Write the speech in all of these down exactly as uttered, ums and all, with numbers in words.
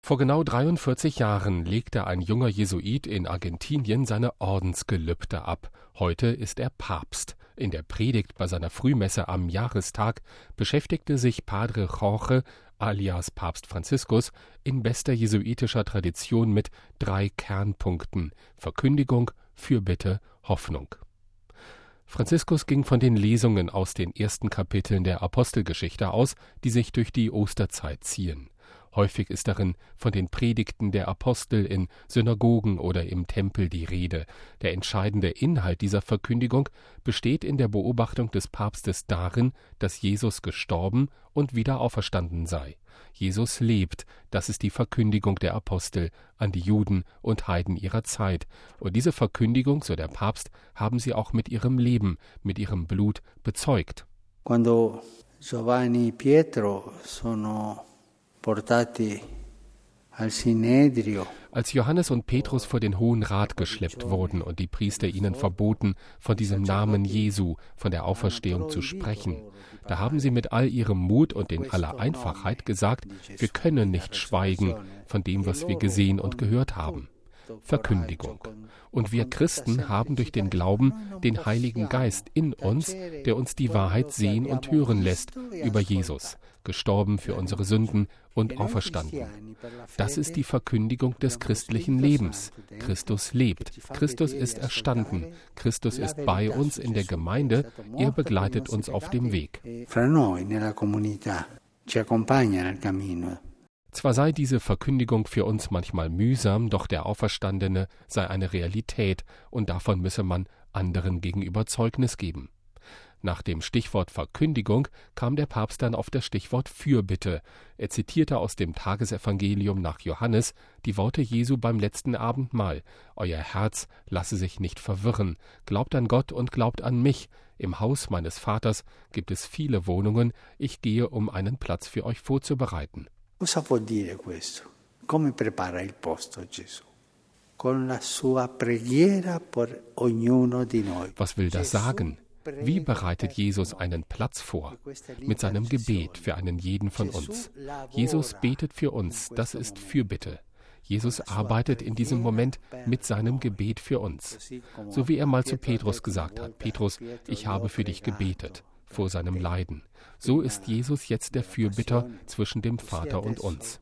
Vor genau dreiundvierzig Jahren legte ein junger Jesuit in Argentinien seine Ordensgelübde ab. Heute ist er Papst. In der Predigt bei seiner Frühmesse am Jahrestag beschäftigte sich Padre Jorge alias Papst Franziskus in bester jesuitischer Tradition mit drei Kernpunkten: Verkündigung, Fürbitte, Hoffnung. Franziskus ging von den Lesungen aus den ersten Kapiteln der Apostelgeschichte aus, die sich durch die Osterzeit ziehen. Häufig ist darin von den Predigten der Apostel in Synagogen oder im Tempel die Rede. Der entscheidende Inhalt dieser Verkündigung besteht in der Beobachtung des Papstes darin, dass Jesus gestorben und wieder auferstanden sei. Jesus lebt, das ist die Verkündigung der Apostel an die Juden und Heiden ihrer Zeit. Und diese Verkündigung, so der Papst, haben sie auch mit ihrem Leben, mit ihrem Blut bezeugt. Quando Giovanni e Pietro sono portati al Sinedrio. Als Johannes und Petrus vor den Hohen Rat geschleppt wurden und die Priester ihnen verboten, von diesem Namen Jesu, von der Auferstehung zu sprechen, da haben sie mit all ihrem Mut und in aller Einfachheit gesagt, wir können nicht schweigen von dem, was wir gesehen und gehört haben. Verkündigung. Und wir Christen haben durch den Glauben den Heiligen Geist in uns, der uns die Wahrheit sehen und hören lässt über Jesus, gestorben für unsere Sünden und auferstanden. Das ist die Verkündigung des christlichen Lebens. Christus lebt. Christus ist erstanden. Christus ist bei uns in der Gemeinde. Er begleitet uns auf dem Weg. Zwar sei diese Verkündigung für uns manchmal mühsam, doch der Auferstandene sei eine Realität und davon müsse man anderen gegenüber Zeugnis geben. Nach dem Stichwort Verkündigung kam der Papst dann auf das Stichwort Fürbitte. Er zitierte aus dem Tagesevangelium nach Johannes die Worte Jesu beim letzten Abendmahl: Euer Herz lasse sich nicht verwirren, glaubt an Gott und glaubt an mich. Im Haus meines Vaters gibt es viele Wohnungen, ich gehe, um einen Platz für euch vorzubereiten. Cosa vuol dire questo? Come prepara il posto Gesù? Con la sua preghiera per ognuno di noi. Was will das sagen? Wie bereitet Jesus einen Platz vor? Mit seinem Gebet für einen jeden von uns. Jesus betet für uns, das ist Fürbitte. Jesus arbeitet in diesem Moment mit seinem Gebet für uns. So wie er mal zu Petrus gesagt hat: Petrus, ich habe für dich gebetet, vor seinem Leiden. So ist Jesus jetzt der Fürbitter zwischen dem Vater und uns.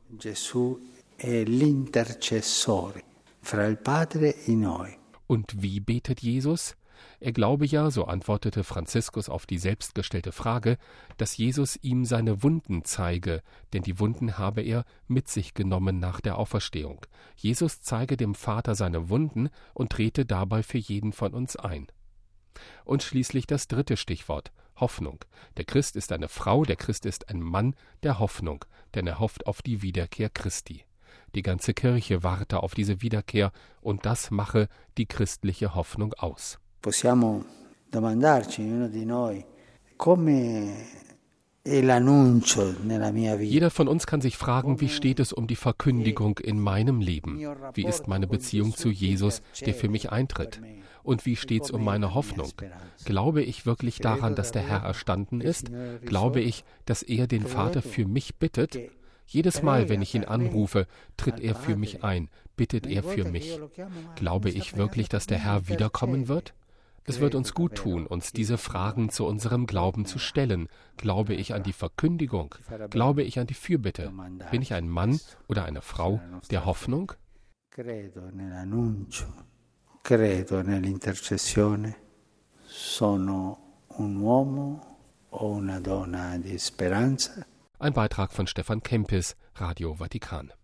Und wie betet Jesus? Er glaube ja, so antwortete Franziskus auf die selbstgestellte Frage, dass Jesus ihm seine Wunden zeige, denn die Wunden habe er mit sich genommen nach der Auferstehung. Jesus zeige dem Vater seine Wunden und trete dabei für jeden von uns ein. Und schließlich das dritte Stichwort: Hoffnung. Der Christ ist eine Frau, der Christ ist ein Mann der Hoffnung, denn er hofft auf die Wiederkehr Christi. Die ganze Kirche warte auf diese Wiederkehr und das mache die christliche Hoffnung aus. Possiamo domandarci, ognuno di noi, come è l'annuncio nella mia vita. Jeder von uns kann sich fragen, wie steht es um die Verkündigung in meinem Leben? Wie ist meine Beziehung zu Jesus, der für mich eintritt? Und wie steht's um meine Hoffnung? Glaube ich wirklich daran, dass der Herr erstanden ist? Glaube ich, dass er den Vater für mich bittet? Jedes Mal, wenn ich ihn anrufe, tritt er für mich ein, bittet er für mich. Glaube ich wirklich, dass der Herr wiederkommen wird? Es wird uns gut tun, uns diese Fragen zu unserem Glauben zu stellen. Glaube ich an die Verkündigung? Glaube ich an die Fürbitte? Bin ich ein Mann oder eine Frau der Hoffnung? Credo nell'annuncio, credo nell'intercessione. Sono un uomo o una donna di speranza. Ein Beitrag von Stefan Kempis, Radio Vatikan.